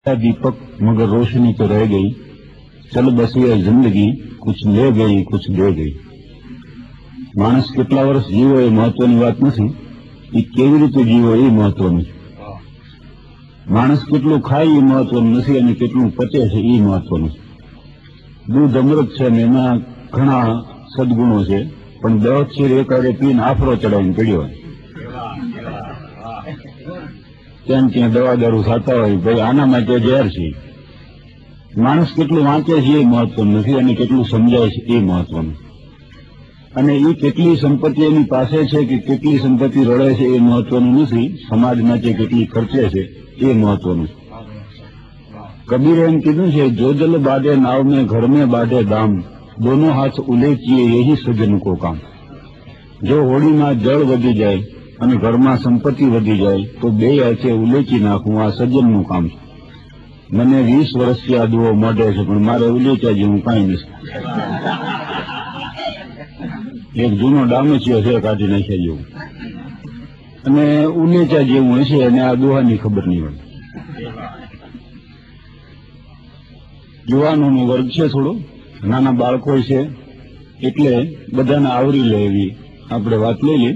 दीपक मगर रोशनी तो रह गई, चल बसी है जिंदगी, कुछ ले गई कुछ दे गई। माणस કેટલા વર્ષ જીવો એ મહત્વની વાત નથી, એ કેવી રીતે જીવો એ મહત્વનું છે। માણસ કેટલું ખાય એ મહત્વનું નથી અને કેટલું પચે છે એ મહત્વનું છે। દૂધ અમૃત છે ને એમાં ઘણા સદગુણો છે, પણ 10 ચીર એકારે પીને આફરો ચડાવીને પીડ્યો હોય, ત્યાં દવા દારૂ થતા હોય, ભાઈ આના માટે ઝેર છે। માણસ કેટલું વાંચે છે એ મહત્વનું નથી અને કેટલું સમજાય છે એ મહત્વનું, અને એ કેટલી સંપત્તિ એની પાસે છે કે કેટલી સંપત્તિ રડે છે એ મહત્વનું નથી, સમાજ માટે કેટલી ખર્ચે છે એ મહત્વનું છે। કબીરે એમ કીધું છે, જો જલ બાંધે નાવ में घर में बांधे दाम, दोनों हाथ उलेचिए यही सज्जन को काम। જો હોડીમાં જળ વધી જાય અને ઘરમાં સંપત્તિ વધી જાય તો બે હાથે ઉલેચી નાખવું આ સજ્જનનું કામ છે। મને 20 વર્ષથી આ દુઓ મળે છે, પણ મારે ઉલેચા જેવું કાંઈ નથી। એક જૂનો ડામચિયો છે કાઢી નાખ્યા જેવું, અને ઉલેચા જેવું હશે અને આ દુહાની ખબર નહીં હોય। યુવાનોનો વર્ગ છે, થોડો નાના બાળકો છે, એટલે બધાને આવરી લે એવી આપણે વાત લઈ લઈએ।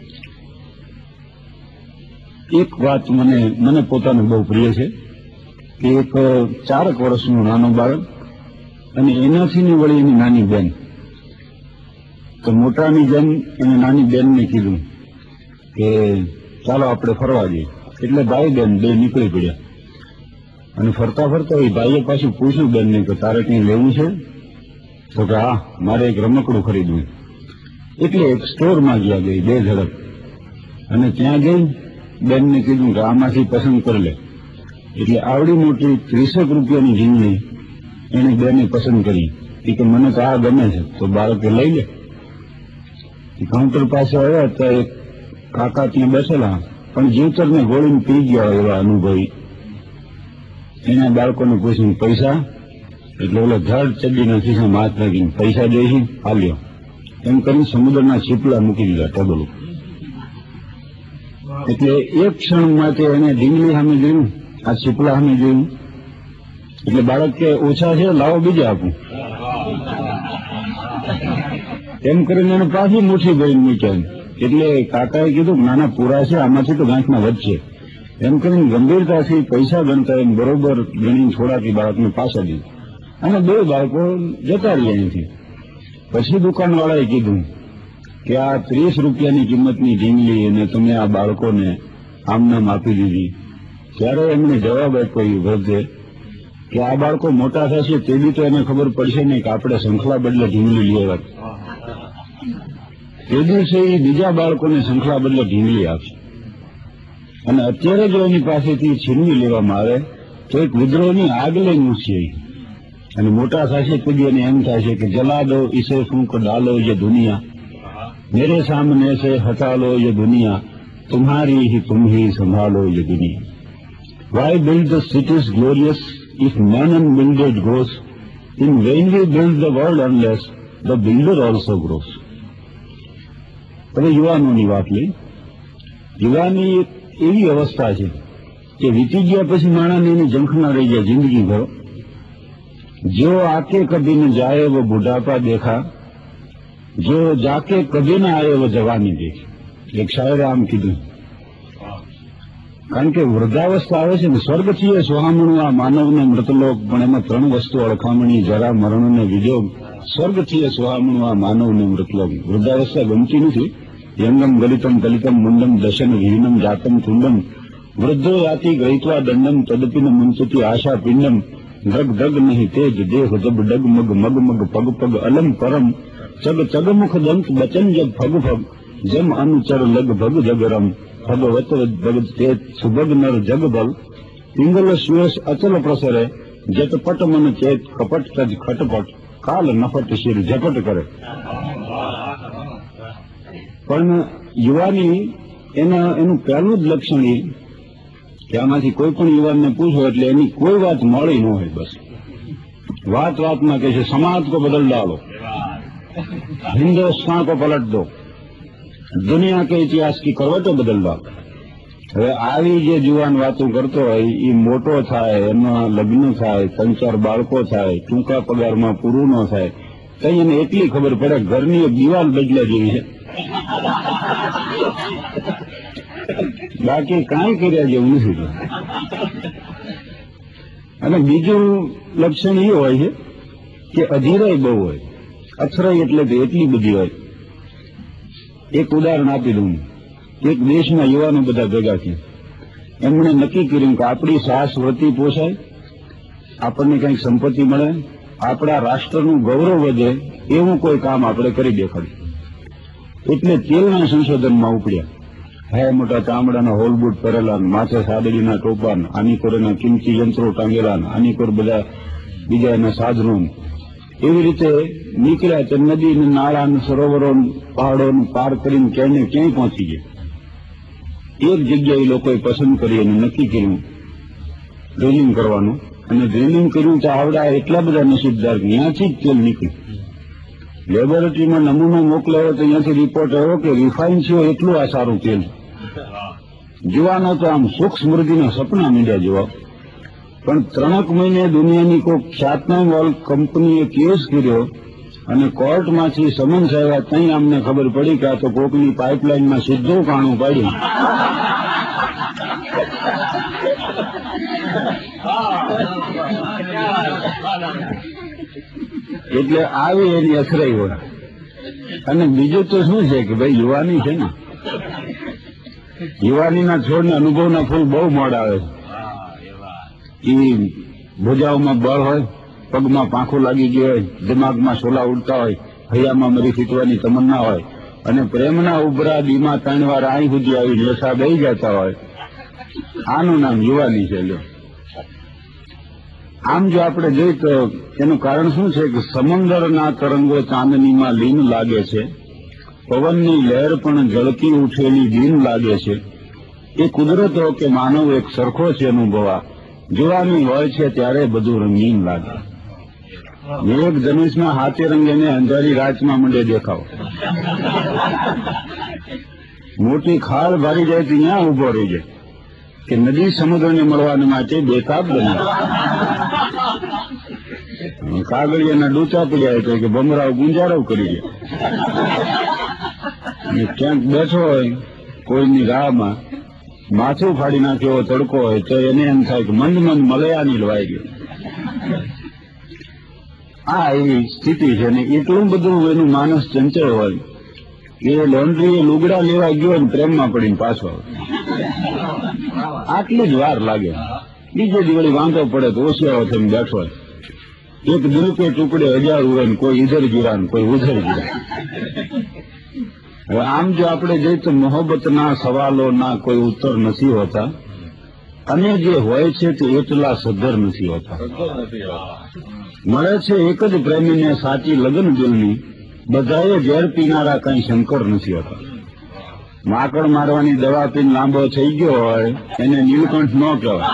એક વાત મને પોતાને બહુ પ્રિય છે કે એક 4 વર્ષનું નાનો બાળક અને એનાથી વળી એની નાની બેન, તો મોટાની જેમ એને નાની બેનને કીધું કે ચાલો આપણે ફરવા જઈએ, એટલે ભાઈ બેન બે નીકળી પડ્યા। અને ફરતા ફરતા એ ભાઈએ પાછું પૂછ્યું બેનને કે તારે કંઈ લેવું છે? તો કે હા, મારે એક રમકડું ખરીદવું। એટલે એક સ્ટોરમાં ગયા ગઈ બે ઝડપ, અને ત્યાં જઈ બેનને કીધું કે આમાંથી પસંદ કરી લે। એટલે આવડી મોટી 30 રૂપિયાની જીવણી એને બેને પસંદ કરી કે મને તો આ ગમે છે, તો બાળકે લઈ લે। કાઉન્ટર પાસે આવ્યા તો એક કાકા ત્યાં બેઠેલા, પણ જીવતરને ગોળીને પી ગયા એવા અનુભવી, એના બાળકોને પૂછ્યું પૈસા? એટલે ઓલો ધડ ચડ્ડીના ખિસ્સામાં હાથ નાખીને પૈસા જોઈશે, હાલ્યો એમ કરીને સમુદ્રના છીપલા મૂકી દીધા ટેબલ ઉપર। એટલે એક ક્ષણ માટે એને ઢીંગલી સામે જોયું, આ છીપલા સામે જોયું, એટલે બાળક કે ઓછા છે, લાવો બીજા આપું, એમ કરીને એને પાછી મુઠ્ઠી ભરીને મૂક્યા। એટલે કાકાએ કીધું નાના પૂરા છે, આમાંથી તો ગાંઠના વધશે, એમ કરીને ગંભીરતાથી પૈસા ગણતા એમ બરોબર ગણીને થોડાકી બાળકને પાછા દીધું, અને 2 બાળકો જતા રહ્યા અહીંથી। પછી દુકાનવાળાએ કીધું કે આ 30 રૂપિયાની કિંમતની ઢીંગલી અને તમે આ બાળકોને આમનામ આપી દીધી। ત્યારે એમણે જવાબ આપ્યો વૃદ્ધે કે આ બાળકો મોટા થશે તે બી તો એને ખબર પડશે નહીં કે આપણે શંખલા બદલે ઢીંગલી લઈ આવ્યા। તે દિવસે એ બીજા બાળકોને શંખલા બદલે ઢીંગલી આપશે, અને અત્યારે જો એની પાસેથી છીનવી લેવામાં આવે તો એક વિદ્રોહની આગ લઈને ઉઠશે, અને મોટા થશે તો એને એમ થાય છે કે જલા દો ઇસે ફૂંક ડાલો ये दुनिया, मेरे सामने से हटा लो ये दुनिया, तुम्हारी ही तुम ही संभालो ये दुनिया। Why build the cities glorious if man unbuilded grows? In vain we build the world unless the builder also grows. હવે યુવાનોની વાત લઈ, યુવાની એક એવી અવસ્થા છે કે વીતી ગયા પછી માણસને એની ઝંખના રહી જાય જિંદગી ભર। जो आके कभी न जाए वो बुढ़ापा देखा, जो जाके कभी न आए वो जवानी देखी। एक શાયરે આમ કીધું, કારણ કે વૃદ્ધાવસ્થા આવે છે ને, સ્વર્ગથી એ સોહામણું આ માનવને મૃતલોક, પણ એમાં 3 વસ્તુ અળખામણી, જરા મરણ ને વિજોગ। સ્વર્ગથી એ સોહામણું આ માનવને મૃતલોક। વૃદ્ધાવસ્થા ગમતી નથી। યંગમ ગલિતમ કલિતમ મુંડમ દશન વિહીનમ જાતમ તુંડમ, વૃદ્ધો યાતિ ગહિત્વા દંડમ તદપિન મુંચતી આશા પિંડમ, ધગ ધગ નહીં તેજ દેહ જબ ડગ મગ મગ મગ પગ પગ અલમ પરમ, ચગ ચગ મુખ દંત બચન જગ ફગ ફગ, જમ અનુચર લગ ભગ જગરમ, ભગવત ભગત તેજ સુભગ નર જગ બલ, પિંગલ શ્વેશ અચલ પ્રસરે, જટપટ મન ચેત કપટ તજ ખટપટ, કાલ નફટ શિર ઝપટ કરે। પણ યુવાની એનું પહેલું જ લક્ષણ એ કે આમાંથી કોઈ પણ યુવાનને પૂછો એટલે એની કોઈ વાત મળી ન હોય, બસ વાતમાં કહે છે સમાજ કો બદલ ડાલો, हिंदुस्तान को पलट दो, दुनिया के इतिहास की करवटें बदल दो। હવે આવી જે જુવાન વાતો કરતો હોય એ મોટો થાય, એના લગ્ન થાય, 3-4 બાળકો થાય, ટૂંકા પગારમાં પૂરું ન થાય, કઈ એને એટલી ખબર પડે ઘરની એક દિવાલ બદલા જેવી છે, બાકી કાંઈ કર્યા જેવું નથી. અને બીજું લક્ષણ એ હોય છે કે અધીરાઈ બહુ હોય, અથડાઈ એટલે એટલી બધી હોય. એક ઉદાહરણ આપી દઉં. એક દેશના યુવાનો બધા ભેગા થયા, એમણે નક્કી કર્યું કે આપણી સાસ વતી પોસાય, આપણને કંઈક સંપત્તિ મળે, આપણા રાષ્ટ્રનું ગૌરવ વધે એવું કોઈ કામ આપણે કરી દેખાડ્યું. એટલે તેલના સંશોધનમાં ઉપડ્યા. હે મોટા ચામડાના હોલબૂટ કરેલા, માથે સાદડીના ટોપા, આની પર એના કિંમતી યંત્રો ટાંગેલા, આની પર બધા બીજા એના સાધનો. એવી રીતે નીકળ્યા તે નદી, નાળા, સરોવરો, પહાડો પાર કરીને ક્યાંય ક્યાંય પહોંચી ગયા. એક જગ્યાએ લોકોએ પસંદ કરી અને નક્કી કર્યું ડ્રિલિંગ કરવાનું, અને ડ્રિલિંગ કર્યું તો આવડા એટલા બધા નસીબદાર ત્યાંથી જ તેલ નીકળ્યું. લેબોરેટરીમાં નમૂનો મોકલાયો તો ત્યાંથી રિપોર્ટ આવ્યો કે રિફાઇન છે એટલું આ સારું તેલ. જુવાનો તો આમ સુખ સ્મૃતિના સપના મીડ્યા જેવા. પણ 3 મહિને દુનિયાની કોઈ ખ્યાતનામ કંપનીએ કેસ કર્યો અને કોર્ટમાંથી સમન્સ આવ્યા, ત્યાં અમને ખબર પડી કે આ તો કોકની પાઇપલાઇનમાં સીધું કાણું પાડ્યું. એટલે આવી એની અથડાઈ હોય. અને બીજું તો શું છે કે ભાઈ યુવાની છે ને, યુવાનીના છોડને અનુભવના ફૂલ બહુ મોડા આવે છે. એ ભુજાઓમાં બળ હોય, પગમાં પાંખું લાગી ગયું હોય, દિમાગમાં શોલા ઉડતા હોય, હૈયામાં મરી ફીટવાની તમન્ના હોય, અને પ્રેમના ઉભરા દીમાં 3 વાર આઈ સુધી આવી લેસા દઈ જતા હોય. આનું નામ યુવાની છે. આમ જો આપણે જોઈએ તો એનું કારણ શું છે કે સમંદરના તરંગો ચાંદનીમાં લીન લાગે છે, પવનની લહેર પણ ઝળકી ઉઠેલી દીન લાગે છે. એ કુદરતો કે માનવ એક સરખો છે અનુભવા, જુવાની હોય છે ત્યારે બધું રંગીન લાગે. એક ધનુષના હાથે રંગ એને અંધારી રાતમાં મંડે દેખાવ. મોટી ખાળ ભરી જાય તો ત્યાં ઉભો રહી જાય કે નદી સમુદ્રને મળવાને માટે બેતાબ બને. કાગળિયાના ડૂચા પડ્યા તો કે ભમરાઓ ગુંજારવ કરી દે. ક્યાંક બેઠો હોય કોઈની રાહમાં, માથું ફાડી નાખ્યો તડકો હોય તો એને એમ થાય કે મંદ મંદ મલયાની લવાઈ ગયો. આ એવી સ્થિતિ છે ને. એટલું બધું એનું માનસ ચંચળ હોય કે લોન્ડ્રીએ લુગડા લેવા ગયો ને પ્રેમમાં પડીને પાછો આવે. આટલી જ વાર લાગે. બીજે દિવસે વાંધો પડે તો ઓશિયાઓ થઈને બેઠો હોય. એક દિલ કે ટુકડે 1000 હોય ને કોઈ ઇધર ગીરા ને કોઈ ઉધર ગીરા. હવે આમ જો આપણે જોઈએ તો મોહબ્બતના સવાલોના કોઈ ઉત્તર નથી હોતા, અને જે હોય છે તે એટલા સદ્ધર નથી હોતા. મળે છે એક જ પ્રેમીને સાચી લગ્ન દિલની, બધાએ ઝેર પીનારા કઈ શંકર નથી હોતા. માકડ મારવાની દવા પીને લાંબો થઈ ગયો હોય એને નીલકંઠ ન કહેવાય.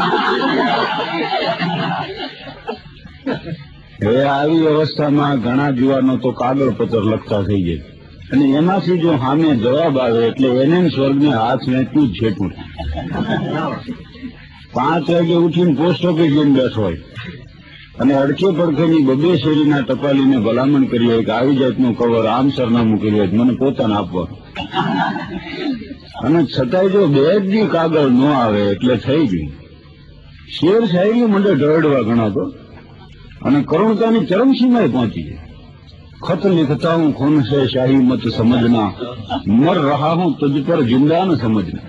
હવે આવી અવસ્થામાં ઘણા જુવાનો તો કાગળ પત્ર લખતા થઈ જાય, અને એમાંથી જો સામે જવાબ આવે એટલે એને સ્વર્ગને હાથ વેચવું જ છેટું. 5 વાગે ઉઠીને પોસ્ટ ઓફિસ જઈને બેઠો હોય અને અડકે પડખેની 2 શેરીના ટપાલીને ભલામણ કરી હોય કે આવી જાતનું કવર આમ સરનામું કર્યું હોય મને પોતાને આપવાનું. અને છતાંય જો 2 દી કાગળ ન આવે એટલે થઈ ગયું. શેર શાયરી મને ઢળવા ગણાતો અને કરુણતાની ચરમસીમાએ પહોંચી ગઈ. खत लिखता हूँ खून से शाही मत समझना, मर रहा हूँ तुझ पर जिंदा न समझना.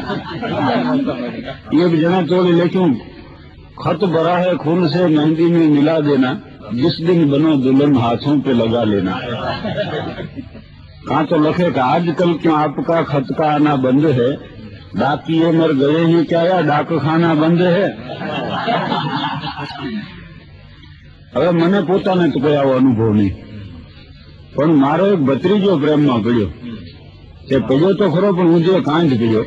एक जना तोड़े लेकिन खत भरा है खून से मेहंदी में मिला देना, जिस दिन बनो दुल्हन हाथों पे लगा लेना. कहाँ तो लखे कि आजकल क्यों आपका खत का आना बंद है, डाकिए मर गए ही क्या या डाक खाना बंद है. હવે મને પોતાને તો કોઈ આવો અનુભવ નહીં, પણ મારો એક ભત્રીજો પ્રેમમાં પડ્યો. તે પડ્યો તો ખરો પણ હું જે કાંઈ જ પડ્યો,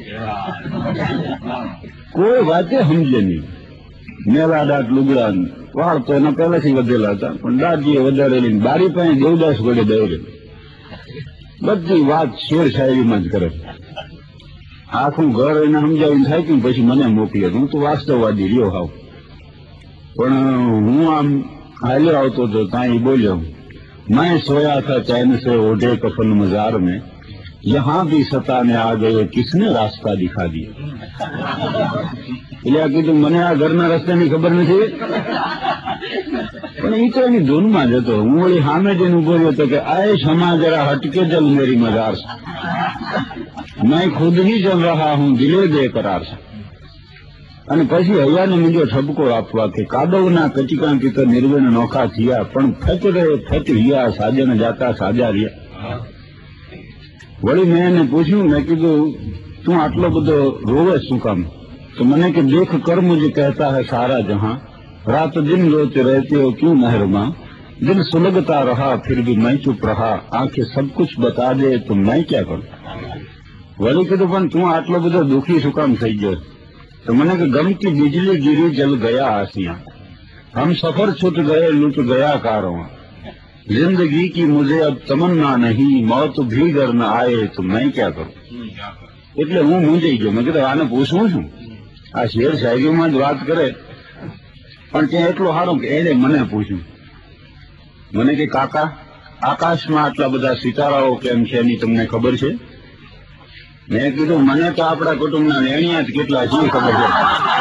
કોઈ વાતે સમજે નહીં. મેલા દાંત લુગડા, વાળ તો એના પહેલાથી વધેલા હતા પણ દાંતીએ વધારેલી, બારી પાસે દેવદાસ ગળે દોરે, બધી વાત શેર શાયરીમાં જ કરે. આખું ઘર એને સમજાવીને થાક્યું, પછી મને મોકલી હતું. હું તો વાસ્તવવાદી રહ્યો હાવ, પણ હું આમ હાલ્યો આવતો હતો ત્યાં એ બોલ્યો, मैं सोया था चैन से ओढ़े कफन मजार में, यहाँ भी सताने आ गए किसने रास्ता दिखा दिया. એટલે આ કીધું મને આ ઘરના રસ્તાની ખબર નથી, પણ એ તો એની ધૂનમાં જ હતો. હું વળી સામે જઈને ઉભો રહ્યો હતો કે આય ક્ષમા જરા હટકે જલ મેરી મजार से, मैं खुद ही चल रहा हूँ दिले बेकरार से. અને પછી હૈયાને બીજો ઠપકો આપવા કે કાદવના કચીકાંથી તો નિર્વેણ નોખા થયા, પણ ફચ રે ફચ હિયા સાજન જાતા સાજા રહ્યા. વળી મેં એને પૂછ્યું, મેં કીધું તું આટલો બધો રોવે શું કામ? તો મને કે દેખ કર મુझे कहता है सारा जहां, रात दिन रोते रहते हो क्यों मेहरबान, दिल सुलगता रहा फिर भी मैं चुप रहा, आंखें सब कुछ बता दे तो मैं क्या करूं. वળી કીધું પણ તું આટલો બધો દુઃખી શું કામ થઈ ગયો? तो मैंने कि गम की बिजली गिरी जल गया आसियां, हम सफर छूट गए लुट गया कारवां, जिंदगी की मुझे अब तमन्ना नहीं, मौत भी घर न आए तो मैं क्या करूं. એટલે હું મૂંઝાઈ ગયો. મેં કીધું આને પૂછવું છું, આ શેર શાયરીમાં જ વાત કરે, પણ ત્યાં એટલો સારો કે એને મને પૂછ્યું. મને કે કાકા આકાશમાં આટલા બધા સિતારાઓ કેમ છે એની તમને ખબર છે? મેં કીધું મને તો આપણા કુટુંબના વેણિયા જ કેટલા છે ખબર છે.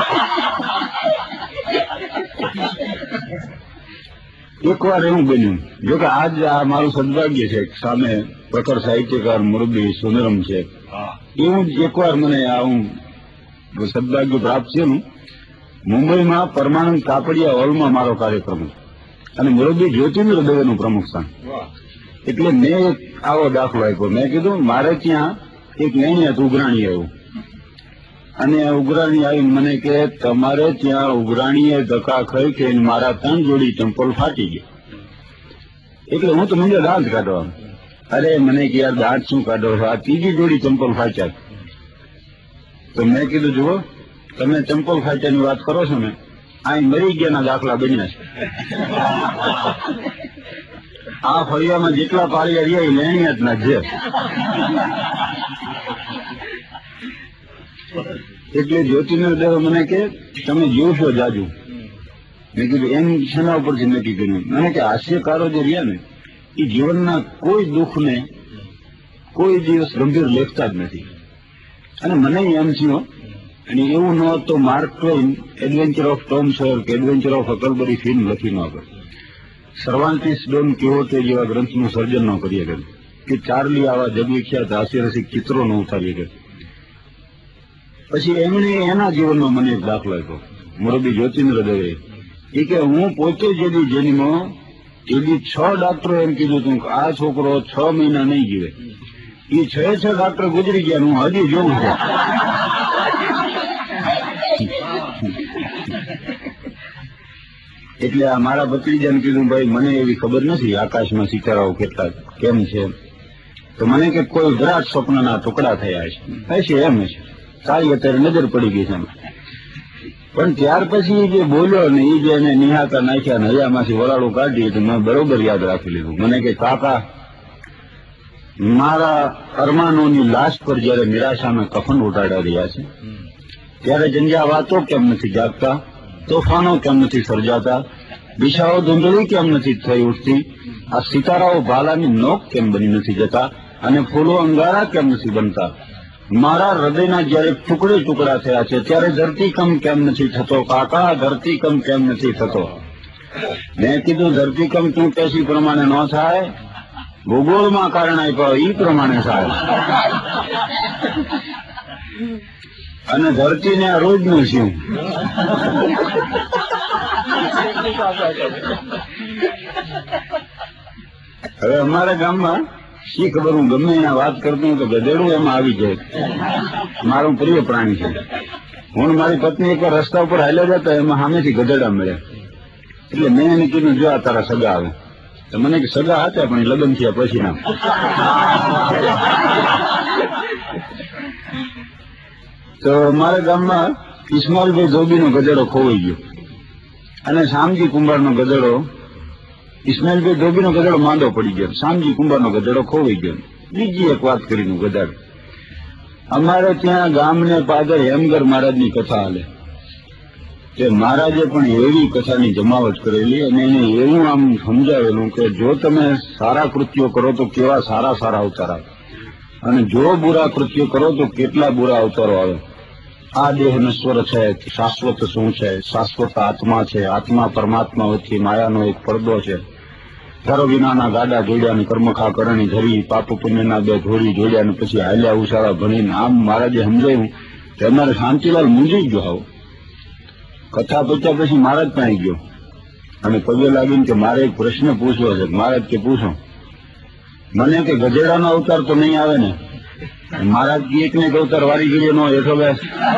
એકવાર એવું બન્યું, જોકે આજ આ મારું સદભાગ્ય છે, સામે પ્રખર સાહિત્યકાર મુરબ્બી સુંદરમ છે, એવું જ એકવાર મને આવું સદભાગ્ય પ્રાપ્ત છે. મુંબઈમાં પરમાનંદ કાપડિયા હોલમાં મારો કાર્યક્રમ અને મુરબ્બી જ્યોતિન્દ્ર દવેનું પ્રમુખ સ્થાન. એટલે મેં એક આવો દાખલો આપ્યો. મેં કીધું મારે ત્યાં એક વેણિયાત ઉઘરાણી આવ્યું, અને ઉઘરાણી આવીને મને કે તમારે ત્યાં ઉઘરાણીએ ધક્કા ખાઈ કે મારા 3 જોડી ચંપલ ફાટી ગઈ. એટલે હું તો મને દાંત કાઢવા. અરે મને કે યાર દાંત શું કાઢો છો, આ 3જી જોડી ચંપલ ફાટ્યા. તો મેં કીધું જુઓ તમે ચંપલ ફાટ્યાની વાત કરો છો ને, અહીં મરી ગયાના દાખલા બન્યા છે. આ ફળિયામાં જેટલા પાળિયા રહ્યા એ વેણિયાતના છે. એટલે જ્યોતિન્દ્ર દવે મને કે તમે જીવશો જાજુ. મેં કીધું એમ શેના ઉપરથી નક્કી કર્યું? મને કે હાસ્યકારો જે રહ્યા ને એ જીવનના કોઈ દુઃખને કોઈ દિવસ ગંભીર લેખતા જ નથી. અને મને એમ થયું, અને એવું ન તો Mark Twain adventure of Tom Sawyer કે એડવેન્ચર ઓફ હકલબરી ફિલ્મ લખી ન કરે, સર્વાન્ટિસ ડોન કિહોતે જેવા ગ્રંથનું સર્જન ન કરી શકે, કે ચાર્લી આવા જગવિખ્યાત હાસ્યરસિક ચિત્રો ન ઉતારી શકે. પછી એમણે એના જીવનમાં મને એક દાખલો આપ્યો, મુરબ્બી જ્યોતિન્દ્ર દવે. એ કે હું પોતે જેથી જન્મો એથી 6 ડાક્ટરો એમ કીધું હતું કે આ છોકરો 6 મહિના નહીં જીવે. એ 6 ડાક્ટર ગુજરી ગયા, હું હજી જોઉં છું. એટલે આ મારા ભત્રીજાને કીધું ભાઈ મને એવી ખબર નથી આકાશમાં સિતારાઓ કેટલા કેમ છે. તો મને કે કોઈ વિરાટ સ્વપ્નના ટુકડા થયા છે એમ છે. સારી અત્યારે નજર પડી ગઈ છે. પણ ત્યાર પછી જે બોલ્યો ને એ જે એને નિહાતા નાખ્યા ને હૈયામાંથી વરાળું કાઢી તો મેં બરોબર યાદ રાખી લીધું. મને કે કાકા મારા અરમાનોની લાશ પર જયારે નિરાશાના કફન ઉટાડી રહ્યા છે ત્યારે જંજા વાતો કેમ નથી જાગતા, તોફાનો કેમ નથી સર્જાતા, દિશાઓ ધૂંધળી કેમ નથી થઈ ઉઠતી, આ સિતારાઓ ભાલાની નોક કેમ બની નથી જતા, અને ફૂલો અંગારા કેમ નથી બનતા, મારા હૃદયના જયારે ટુકડે ટુકડા થયા છે ત્યારે ધરતીકંપ કેમ નથી થતો કાકા, ધરતીકંપ કેમ નથી થતો. મેં કીધું ધરતીકંપ તું કેસી પ્રમાણે ન થાય, ભૂગોળમાં કારણ આપ્યો એ પ્રમાણે થાય. અને ધરતીને આ રોજનું શું. હવે અમારા ગામમાં શી ખબર, હું ગમે એના વાત કરતો હું તો ગધેડું એમાં આવી જાય. મારું પ્રિય પ્રાણી છે. હું મારી પત્ની એકવાર રસ્તા ઉપર હાલ્યા જતા એમાં સામેથી ગધેડા મળ્યા. એટલે મેં એને કીધું જો આ તારા સગા આવે. તો મને કે સગા હતા પણ લગ્ન થયા પછી ના. તો મારા ગામમાં ઇસ્માઇલભાઈ ધોબીનો ગધેડો ખોવાઈ ગયો, અને શામજી કુંભારનો ગધેડો, ઇસ્માઇલભાઈ ધોબીનો ગધેડો માંદો પડી ગયો, શામજી કુંભારનો ગધેડો ખોવાઈ ગયો. બીજી એક વાત કરીને ગધાડો. અમારે ત્યાં ગામને પાદર હેમગર મહારાજની કથા હાલે કે મહારાજે પણ એવી કથાની જમાવટ કરેલી અને એને એવું આમ સમજાવેલું કે જો તમે સારા કૃત્યો કરો તો કેવા સારા સારા અવતાર આવે અને જો બુરા કૃત્યો કરો તો કેટલા બુરા અવતારો આવે. આ દેહ નશ્વર છે, શાશ્વત શું છે? શાશ્વત આત્મા છે. આત્મા પરમાત્મા વચ્ચે માયાનો એક પડદો છે. ધરો વિનાના ગાડા જોડ્યા ને કર્મખા કરણી ધરી, પાપ પુણ્યના બે ઘોડી જોડ્યા ને પછી હાલ્યા ઉશાળા ભણીને આમ મહારાજે સમજાયું કે અમારે શાંતિલાલ મૂંઝી ગયો. આવો કથા પત્યા પછી મહારાજ પાસે ગયો અને પગે લાગીને કે મારે એક પ્રશ્ન પૂછવો છે. મહારાજ કે પૂછો. મને કે ગધેડાનો અવતાર તો નહીં આવે ને? મહારાજ કે એક ને એક અવતાર વારી ગયો નો હેઠો બેસ.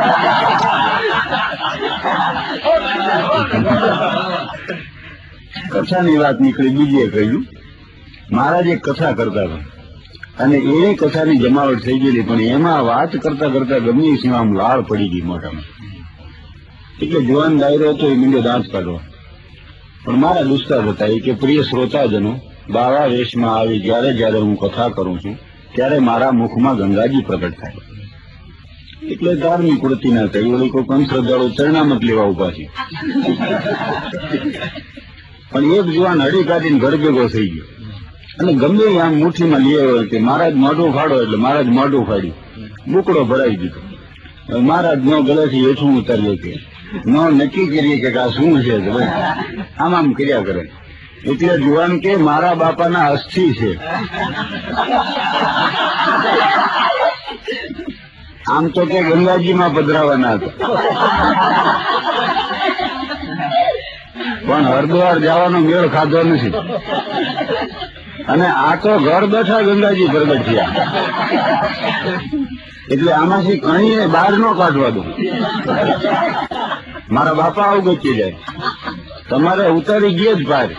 કથાની વાત નીકળી. બીજે કહ્યું મહારાજ એક કથા કરતા હતા અને એ કથાની જમાવટ થઈ ગયેલી, પણ એમાં વાત કરતા કરતા ગમે સીમામ લાળ પડી ગઈ મોઢામાં. એટલે જુવાન ડાયરો હતો એ મીંડો દાંત કાઢવા. પણ મારા દુસ્તાર હતા એ કે પ્રિય શ્રોતાજનો, બાવા વેશમાં આવી જયારે જયારે હું કથા કરું છું ત્યારે મારા મુખમાં ગંગાજી પ્રગટ થાય. એટલે ધાર્મિક વૃત્તિ ના થઈ ઓલી કોઈ કંસ શ્રદ્ધાળુ ચરણામત લેવા ઉભા છે. પણ એક જુવાન હડી કાઢીને ઘર ભેગો થઈ ગયો અને ગમે આમ મુઠ્ઠીમાં લઈ આવ્યો કે મહારાજ મોઢું ફાડો એટલે મહારાજ મોઢું ફાડ્યું, બુકડો ભરાઈ દીધો. મહારાજ નો ગળેથી હેઠું ઉતારીએ કે નો નક્કી કરીએ કે આ શું છે, આમ આમ કર્યા કરે. એટલે જુવાન કે મારા બાપાના અસ્થિ છે. આમ તો કે ગંગાજીમાં પધરાવાના હતા, પણ હરિદ્વાર જવાનો મેળ ખાધો નથી અને આ તો ઘર બેઠા ગંગાજી પ્રગટ થયા. એટલે આમાંથી કઈ બહાર ન કાઢવા દો. મારા બાપા આવું ગચી જાય, તમારે ઉતારી ગયા જ બહાર.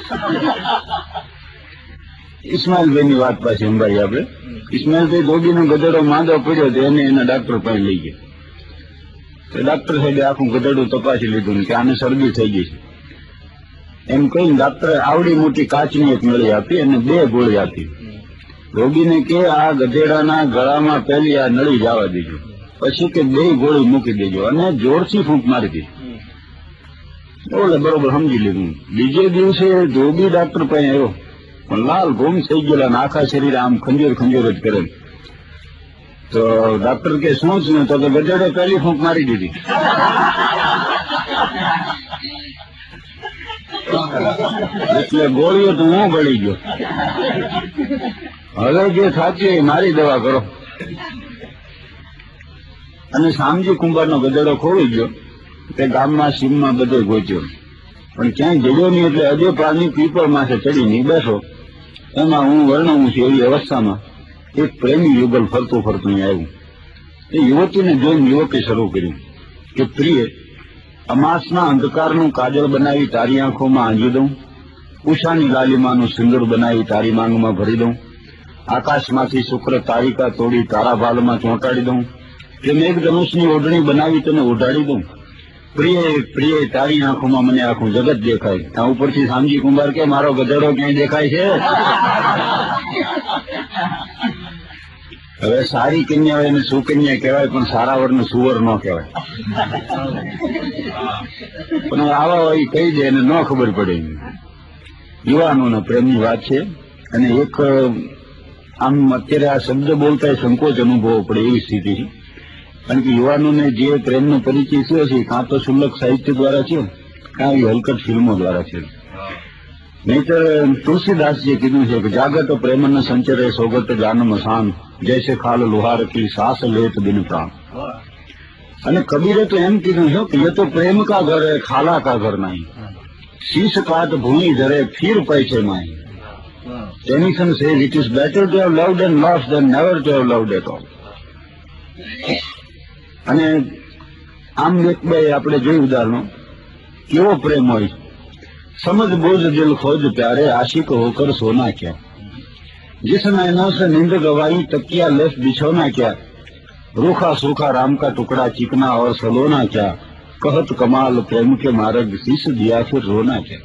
ઇસ્માઇલભાઈ ની વાત પાછી અંબાઈ આપણે. ઇસ્માઇલભાઈ ધોબીનો ગધેડો માંદો પડ્યો તો એને એના ડાક્ટર પાસે લઈ ગયા. તો ડાક્ટર સાહેબે આખું ગધેડું તપાસી લીધું કે આને શરદી થઈ ગઈ છે એમ કહીને ડાક્ટરે આવડી મોટી કાચની એક નળી આપી અને 2 ગોળી આપી. રોગીને કે આ ગધેડાના ગળામાં પહેલી આ નળી જવા દેજો, પછી કે 2 ગોળી મૂકી દેજો અને જોરથી ફૂંક મારી દીધી. ઓલે બરોબર સમજી લીધું. બીજે દિવસે ધોબી ડાક્ટર પાસે આવ્યો પણ લાલ ઘૂમ થઈ ગયેલા અને આખા શરીર આમ ખંજોર ખંજોર જ કરે. તો ડાક્ટર કે શું છે? તો ગધેડે પહેલી ફૂંક મારી દીધી. એટલે ગોળીઓ તો હું ગળી ગયો. હવે જે સાચી મારી દવા કરો. અને શામજી કુંભારનો ગધેડો ખોવાઈ ગયો તે ગામમાં સીમમાં બધે ગોચ્યો પણ ક્યાંય જડ્યો નહીં. એટલે અજે પ્રાણી પીપળ માથે ચડીને બેઠો. એમાં હું વર્ણવું છું એવી અવસ્થામાં એક પ્રેમી યુગલ ફરતું ફરતું આવ્યું. એ યુવતીને જોઈને યુવકે શરૂ કર્યું કે પ્રિય, અમાસના અંધકારનું કાજળ બનાવી તારી આંખોમાં આંજી દઉં, ઉષાની લાલીમાનું સિંદૂર બનાવી તારી માંગમાં ભરી દઉં, આકાશમાંથી શુક્ર તારિકા તોડી તારા ભાલમાં ચોંટાડી દઉં, કે મેઘધનુષની ઓઢણી બનાવી તને ઓઢાડી દઉં. પ્રિય પ્રિય, તારી આંખોમાં મને આખું જગત દેખાય. ત્યાં ઉપરથી શામજી કુંભાર કે મારો ગધેડો ક્યાંય દેખાય છે? હવે સારી કન્યા હોય એને સુકન્યા કહેવાય, પણ સારા વરને સુવર ન કહેવાય. પણ આવા હોય કહી દે એને ન ખબર પડે. યુવાનોના પ્રેમની વાત છે અને એક આમ અત્યારે આ શબ્દ બોલતા સંકોચ અનુભવવો પડે એવી સ્થિતિ છે. કારણ કે યુવાનોને જે પ્રેમનો પરિચય થયો છે કાં તો શુલ્લક સાહિત્ય દ્વારા છે કાં એ હલકટ ફિલ્મો દ્વારા છે. નહીતર તુલસીદાસજીએ કીધું છે કે જાગત પ્રેમન સંચરે સોગત જાનમ શાન, જૈસે ખાલ લુહાર કી સાસ લેત બિન પ્રાણ. અને કબીરે તો એમ કીધું છે કે ये तो प्रेम का घर है खाला का घर नहीं, शीश काट भूमि धरे फिर पैसे नहीं. Tennyson says it is better to have loved and lost than never to have loved at all. અને આમ એક બે આપણે જોયું ઉદાહરણો કેવો પ્રેમ હોય. समझ बोझ दिल खोज प्यारे आशिक होकर सोना क्या, जिस नैनों से नींद गवाई तकिया लेस बिछोना क्या, रूखा सूखा राम का टुकड़ा चिकना और सलोना क्या, कहत कमाल प्रेम के मार्ग शीश दिया फिर रोना क्या.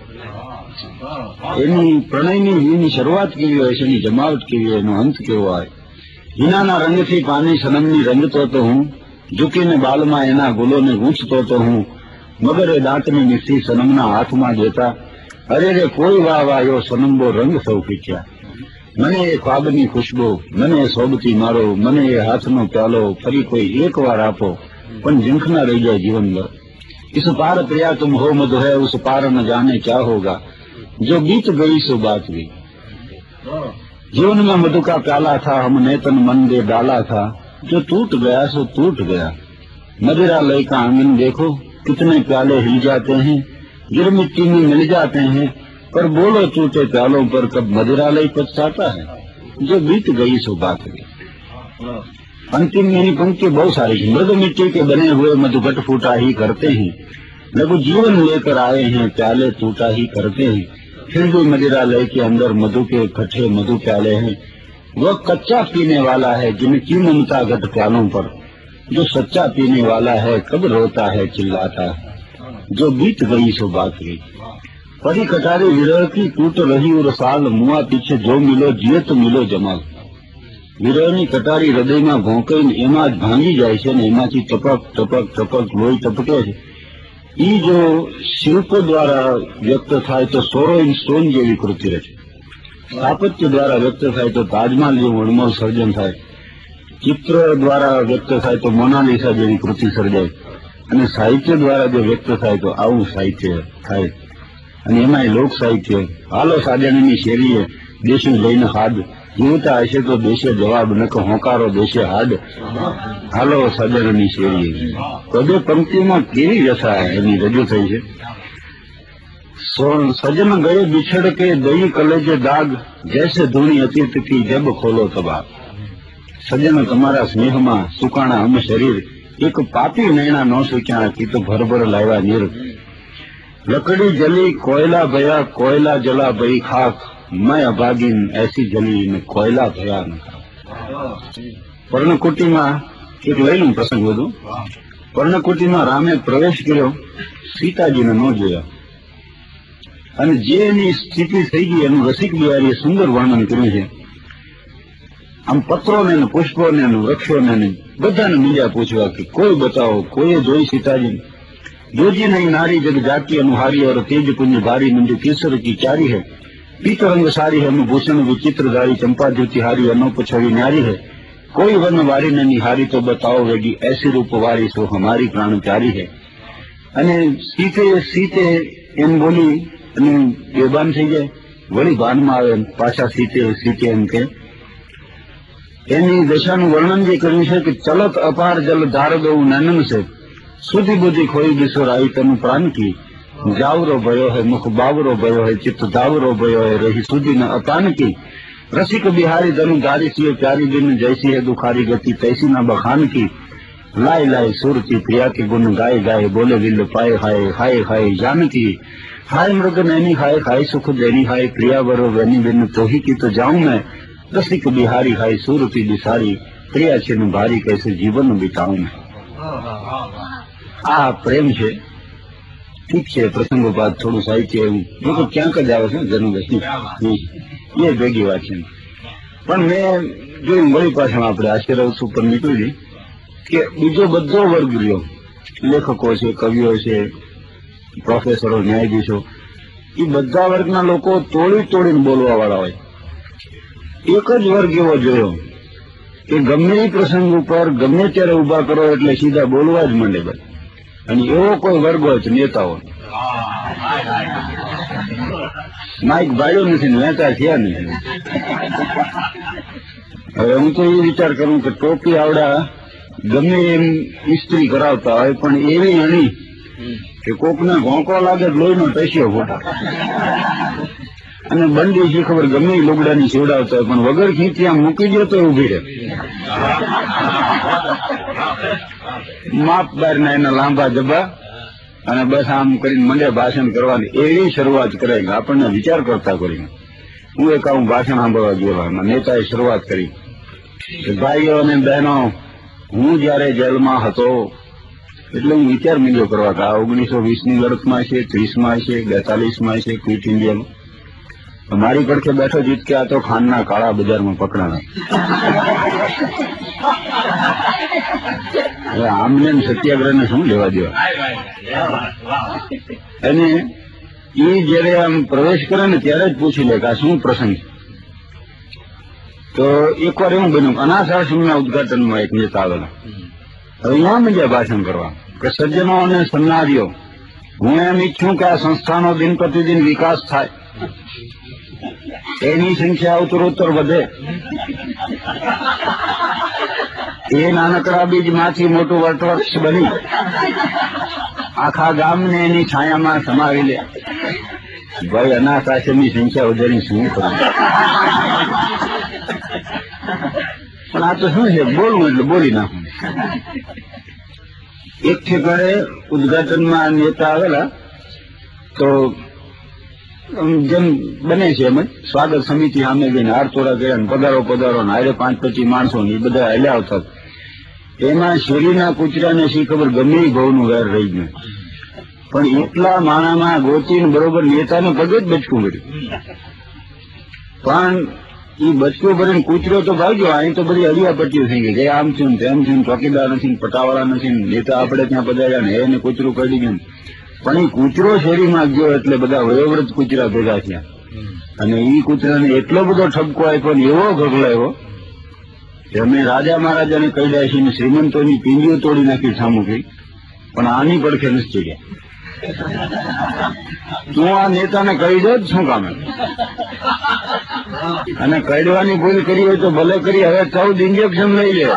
એની પ્રણયની શરૂઆત કેવી હોય છે, એની જમાવટ કેવી હોય, એનો અંત કેવો હોય, હિનાના રંગથી પાની સનમની રંગતો તો હું, ઝૂકીને બાલમાં એના ગુલોને ગૂંચતો તો હું, મગરે દાંતની મિસ્સી સનમના હાથમાં દેતા, અરે રે કોઈ વાહ વાયો સનમબો રંગ સૌ પીછ્યા. મને એ ખ્વાબની ખુશ્બુ, મને એ સોબતી મારો, મને એ હાથનો પ્યાલો ફરી કોઈ એક વાર આપો, પણ ઝંખના રહી જાય જીવનભર. इस पार प्रिया तुम हो मधु है, उस पार न जाने क्या होगा, जो बीत गई सो बात गई. जीवन में मधु का प्याला था, हमने तन मन दे डाला था, जो टूट गया सो टूट गया. मदिरा लय का आंगन देखो, कितने प्याले हिल जाते हैं, गिर मिट्टी में मिल जाते हैं, पर बोलो टूटे प्यालों पर कब मदिरा लय पछताता है, जो बीत गई सो बात गई. अंतिम यानी पंक्ति बहुत सारी है. मृद मिट्टी के बने हुए मधुघट फूटा ही करते हैं, लघु जीवन लेकर आए हैं, प्याले टूटा ही करते हैं, फिर भी मदिरालय के अंदर मधु के खट्टे मधु प्याले हैं. वह कच्चा पीने वाला है जिनकी ममता घट प्यालों पर, जो सच्चा पीने वाला है कब रोता है चिल्लाता है, जो बीत गई सो बात गई. परी कटारी विरह की टूट रही और साल, मुआ पीछे जो मिलो जिये तो मिलो जमाल. વિરહની કટારી હૃદયમાં ભોંકાઈને એમાં જ ભાંગી જાય છે ને એમાંથી ટપક ટપક ટપક લોહી ટપકે છે. એ જો શિલ્પ દ્વારા વ્યક્ત થાય તો સોરો ઇન સ્ટોન જેવી કૃતિ રચે, સ્થાપત્ય દ્વારા વ્યક્ત થાય તો તાજમહાલ જેવું અણમોલ સર્જન થાય, ચિત્ર દ્વારા વ્યક્ત થાય તો મોનાલિસા જેવી કૃતિ સર્જાય, અને સાહિત્ય દ્વારા જો વ્યક્ત થાય તો આવું સાહિત્ય થાય. અને એમાં લોક સાહિત્ય. હાલો સાજણીની શેરીએ દેશું લઈને હાડ, જીવતા હશે તો દેશે જવાબ, નક હોંકારો દેશે હાડ, હાલો સજનની શેરીએ. પદે પંક્તિમાં કેવી વ્યથા એની રજૂ થઈ છે. સજન ગયે બિછડ કે દઈ કલેજે દાગ, જૈસે ધૂણી અતીત કી જબ ખોલો તબાગ. સજન તમારા સ્નેહમાં સુકાણા અમ શરીર, એક પાપી નૈણા નો શક્યા કી તો ભરભર લાવ્યા નીર. લકડી જલી કોયલા ભયા, કોયલા જલા ભઈ ખાક, मैं अभागीन ऐसी जली में कोयला भया न. પર્ણકુટીમાં એક લઈ લઉં પ્રસંગ બધું. પર્ણકુટીમાં રામે પ્રવેશ કર્યો, સીતાજીને ન જોયા, અને જે એની સ્થિતિ થઈ ગઈ એનું રસિક બિહારીએ સુંદર વર્ણન કર્યું છે. આમ પત્રોને ને પુષ્પોને ને વૃક્ષોને બધાને બીજા પૂછવા કે કોઈ બતાવો, કોઈએ જોઈ સીતાજી. જોજી નહીં નારી જગ જાતિ અનુહારી, और तेज कुंज भारी मंजू केसर की चारी है, पीत रंग सारी है भूषण विचित्रधारी, चंपा ज्योति हारी अनोप छवि न्यारी है, कोई वर्ण वारी न निहारी, तो बताओ वेगी ऐसी रूप वारी सो हमारी प्राण प्यारी है. અને સીતે એમ બોલી અને બેભાન થઈ જાય, વળી ભાનમાં આવે, પાછા સીતે એમ કે એની દશાનું વર્ણન જે કર્યું છે કે ચલત અપાર જલ ધાર દઉં નનન છે, સુધી બુદ્ધિ ખોઈ બિસોર આવી તનું પ્રાણ કી, જાવરો ભયો હૈ મુખ બાવરો ભયો હૈ, ચિત્ત દાવરો ભયો હૈ, રહી સુધી ન અપાન કી, રસિક બિહારી ધनु ધારી સિય प्यारी बिन जैसी है दुखारी गति, तैसी न बखान की, लाए लाए सुरती प्रिया के गुण गाए गाए, बोले विल्ल पाए हाय हाय हाय जानकी, हाय मृग नैनी हाय हाय सुख देनी हाय, प्रिया वरो वैनी बिन तो ही की तो जाऊं मैं, रसिक बिहारी हाय सुरती बिसारी, प्रिया छिन भारी कैसे जीवन बिताऊं मैं. આ પ્રેમ છે. ઠીક છે, પ્રસંગો બાદ થોડું સાહિત્ય એવું તો ક્યાંક જ આવે છે જન્મદશમી, એ ભેગી વાત છે. પણ મેં જોયું વળી પાછળ આપણે આશીર્વાદ ઉપર નીકળી કે બીજો બધો વર્ગ રહ્યો, લેખકો છે, કવિઓ છે, પ્રોફેસરો, ન્યાયાધીશો, એ બધા વર્ગના લોકો તોડીને બોલવા વાળા હોય. એક જ વર્ગ એવો જોયો કે ગમે એ પ્રસંગ ઉપર ગમે ત્યારે ઉભા કરો એટલે સીધા બોલવા જ માંડે બસ. અને એવો કોઈ વર્ગ હોય છે નેતાઓ, માઇક ભાડ્યો નથી ને નેતા થયા નથી. હવે હું તો એ વિચાર કરું કે ટોપી આવડા ગમે એમ ઇસ્ત્રી કરાવતા હોય, પણ એવી અણી કે કોકને ઘોંકો લાગે લોહીનો ટસ્યો ફોટા, અને બંડી શી ખબર ગમે એ લુગડાની સીવડાવતા હોય, પણ વગર ખીંચ્યા મૂકી દો તો ઉભી રહે. માપ બારના એના લાંબા જબા, અને બસ આમ કરીને મંડે ભાષણ કરવાની એવી શરૂઆત કરે કે આપણને વિચાર કરતા કરીને. હું એક આવું ભાષણ સાંભળવા ગયેલા, નેતાએ શરૂઆત કરી, ભાઈઓ અને બહેનો, હું જયારે જેલમાં હતો એટલે હું વિચાર મીડિયો કરવા કે આ 1920ની લડતમાં છે, 30માં છે, 42માં છે, ક્વિટ ઇન્ડિયામાં. મારી પડખે બેઠો જીત કે આ તો ખાંડના કાળા બજારમાં પકડાણા. હવે આમને સત્યાગ્રહને શું લેવા દેવા. અને એ જયારે આમ પ્રવેશ કરે ને ત્યારે જ પૂછી લે કે આ શું પ્રસંગ. તો એકવાર એવું બન્યું, અનાથ આશ્રમના ઉદઘાટનમાં એક નેતા આવેલા. હવે અહીંયા મજા ભાષણ કરવા કે સજ્જનો અને સન્નારીઓ, હું એમ ઈચ્છું કે આ સંસ્થાનો દિન પ્રતિદિન વિકાસ થાય, એની સંખ્યા ઉત્તરોત્તર વધે, એ નાનકડા બીજમાંથી મોટું વટવૃક્ષ બની આખા ગામને એની છાયામાં સમાવી લે. ભાઈ અનાથ આશ્રમની સંખ્યા વધારી શું કરું? પણ આ તો શું છે, બોલવું એટલે બોલી નાખું. એક ઠેકાણે ઉદઘાટનમાં નેતા આવેલા, તો જેમ બને છે એમ સ્વાગત સમિતિ સામે જઈને હાર તોડા કર્યા, પધારો પધારો, હારે 5-25 માણસો ને એ બધા હલ્યા આવતા. એમાં શેરીના કૂતરાને શી ખબર ગમે એ ભાવનું વેર રહી ગયું, પણ એટલા માણામાં ગોતીને બરોબર નેતાને પગે જ બચકું ભર્યું. પણ એ બચકું ભરીને કૂતરો તો ભાગ્યો. અહીં તો બધી હરિયાપટ્ટીઓ થઈ ગઈ કે આમ થયું તેમ થયું, ચોકીદાર નથી, પટાવાળા નથી, નેતા આપણે ત્યાં પધાર્યા ને એને કૂતરું કરી ગયું. પણ એ કૂતરો શેરીમાં ગયો એટલે બધા વયોવૃદ્ધ કૂતરા ભેગા થયા, અને એ કૂતરાને એટલો બધો ઠપકો આપ્યો ને એવો ગગલાયો કે અમે રાજા મહારાજાને કહી દે છે, શ્રીમંતોની પિંડીઓ તોડી નાખી સામું ગઈ, પણ આની પડખે નથી ચડ્યા. તું આ નેતાને કહી દે શું કામે? અને કડવાની ભૂલ કરી હોય તો ભલે કરી, હવે 14 ઇન્જેક્શન લઈ લે,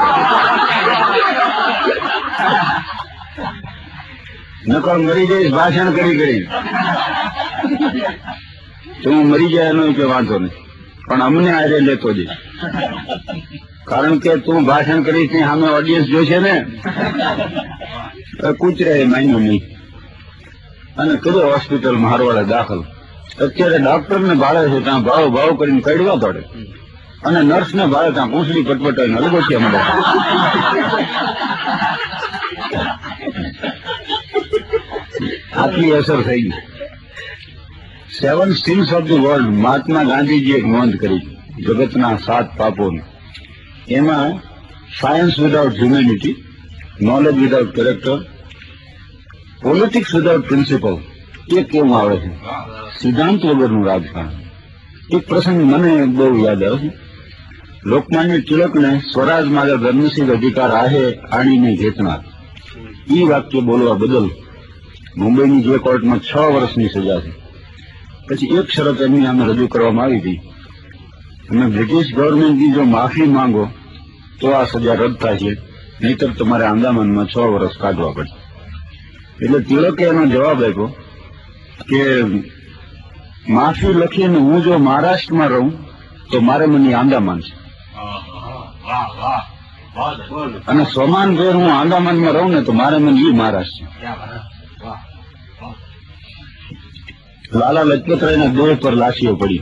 નકર મરી જઈશ ભાષણ કરી. તું મરી જાય એનો કે વાંધો નહીં, પણ અમને આરે લેતો જઈશ, કારણ કે તું ભાષણ કરીશ ને સામે ઓડિયન્સ જોશે ને, કૂતરે માન્યું નહીં. અને કર્યો હોસ્પિટલમાં હારવાડે દાખલ. અત્યારે ડોક્ટરને ભાડે છે ત્યાં ભાવ ભાવ કરીને કડવા દોડે, અને નર્સને ભાડે ત્યાં પૂંછડી પટપટાઈને અલગોટિયા મળે. આટલી અસર થઈ ગઈ. 7 sins of the world Mahatma ગાંધીજીએ એક નોંધ કરી જગતના 7 પાપોની. એમાં science without humanity, knowledge without character, politics without principle, એ કેવું આવે છે, સિદ્ધાંત વગરનું રાજકારણ. એક પ્રસંગ મને બહુ યાદ આવે છે. લોકમાન્ય તિલકને સ્વરાજ મારે ધર્મસિદ્ધ અધિકાર આહે આણીને ઘેતનાર, એ વાક્ય બોલવા બદલ મુંબઈની જે કોર્ટમાં 6 વર્ષની સજા છે. પછી એક શરત એમની સામે રજૂ કરવામાં આવી હતી, તમે બ્રિટિશ ગવર્મેન્ટની જો માફી માંગો તો આ સજા રદ થશે, નહીતર તમારે આંદામાનમાં 6 વર્ષ કાઢવા પડશે. એટલે તિલકે એનો જવાબ આપ્યો કે માફી લખીને હું જો મહારાષ્ટ્રમાં રહું તો મારે મને આંદામાન છે, અને સમાન ભેર હું આંદામાનમાં રહું ને તો મારે મને એ મહારાષ્ટ્ર છે. લાલા લજપતરાયના દેહ પર લાશીઓ પડી,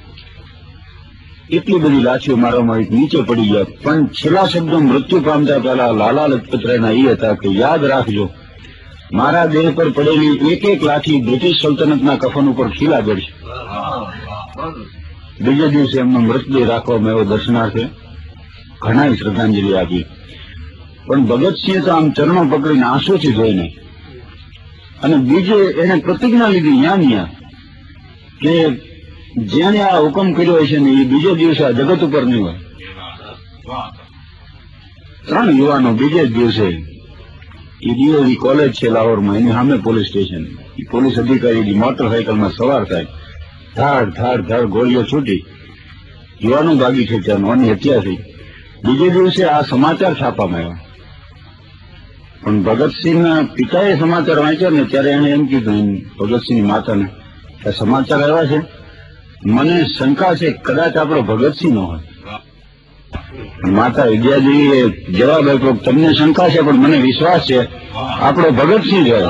એટલી બધી લાશીઓ મારવામાં આવી, નીચે પડી ગયા. પણ છેલ્લા શબ્દો મૃત્યુ પામતા પહેલા લાલા લજપતરાયના એ હતા કે યાદ રાખજો, મારા દેહ પર પડેલી એક એક લાઠી બ્રિટિશ સલ્તનતના કફન ઉપર ખીલા જડશે. બીજે દિવસે એમનો મૃતદેહ રાખવામાં આવ્યો દર્શનાર્થે. ઘણા શ્રદ્ધાંજલિ આપી, પણ ભગતસિંહે તો આમ ચરણો પકડીને આંસુથી જોઈને, અને બીજે એને પ્રતિજ્ઞા લીધી ન્યા કે જેને આ હુકમ કર્યો છે ને એ બીજે દિવસે આ જગત ઉપર નહીં હોય. 3 યુવાનો બીજે જ દિવસે ઈડીઓની કોલેજ છે લાહોરમાં, એની સામે પોલીસ સ્ટેશન, એ પોલીસ અધિકારી મોટરસાયકલમાં સવાર થાય, ધાડ ધાડ ધાડ ગોળીઓ છૂટી, યુવાનો ભાગી છે, ત્યાંની હત્યા થઈ. બીજે દિવસે આ સમાચાર છાપવામાં આવ્યા. પણ ભગતસિંહના પિતાએ સમાચાર વાંચ્યા ને ત્યારે એને એમ કીધું ભગતસિંહની માતાને કે સમાચાર આવ્યા છે, મને શંકા છે કદાચ આપણો ભગતસિંહ નો હોય. માતા વિદ્યાદેવીએ જવાબ આપ્યો, તમને શંકા છે પણ મને વિશ્વાસ છે આપણો ભગતસિંહ જ હોય.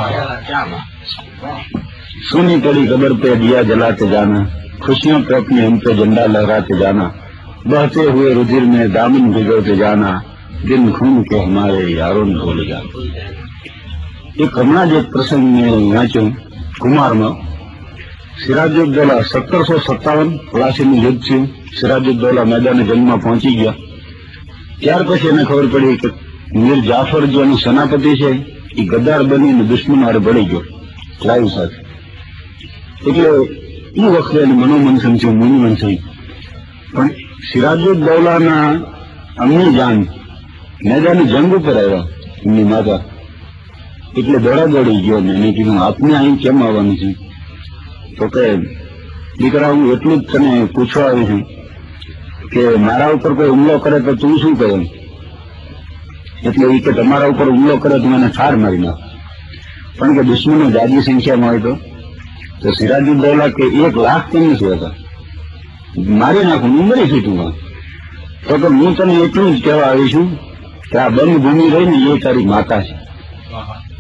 સુની पड़ी कबर पे दिया जलाते जाना, खुशियों पे अपने हम पे झंडा लहराते जाना, बहते हुए रुधिर में दामन भिगोते जाना, दिन खून के हमारे यारों ने भूल जाना. एक हमણાં જ એક પ્રસંગ મેં વાંચ્યો કુમારમાં સિરાજુદ્દૌલા 1757 પ્લાસીનું યુદ્ધ થયું. સિરાજુદ્દૌલા મેદાને જંગમાં પહોંચી ગયા. ત્યાર પછી એને ખબર પડી કે મીર જાફર જે એનું સેનાપતિ છે એ ગદ્દાર બનીને દુશ્મન હારે ભળી ગયો ક્લાઈવ સાથે. એટલે એ વખતે એનું મનોમંથન થયું, મુનિમન થયું. પણ સિરાજુદ્દૌલાના અમ્મી જાન મેદાની જંગ ઉપર આવ્યા એમની માતા. એટલે દોડી ગયો ને એને કીધું આપને અહીં કેમ આવવાનું છે? તો કે દીકરા હું એટલું જ તને પૂછવા આવી છું કે મારા ઉપર કોઈ હુમલો કરે તો તું શું કરે? એટલે એ કે તમારા ઉપર હુમલો કરે તો મને ઠાર મારી નાખ. પણ કે દુશ્મનો જાજી સંખ્યામાં હોય તો સિરાજુદ્દૌલા કે 1 લાખ કેમ નથી હતા? મારી નાખું, હું મરી છું. તો કે હું તને એટલું જ કહેવા આવી છું કે આ બંધ ભૂમિ રહીને એ તારી માતા છે.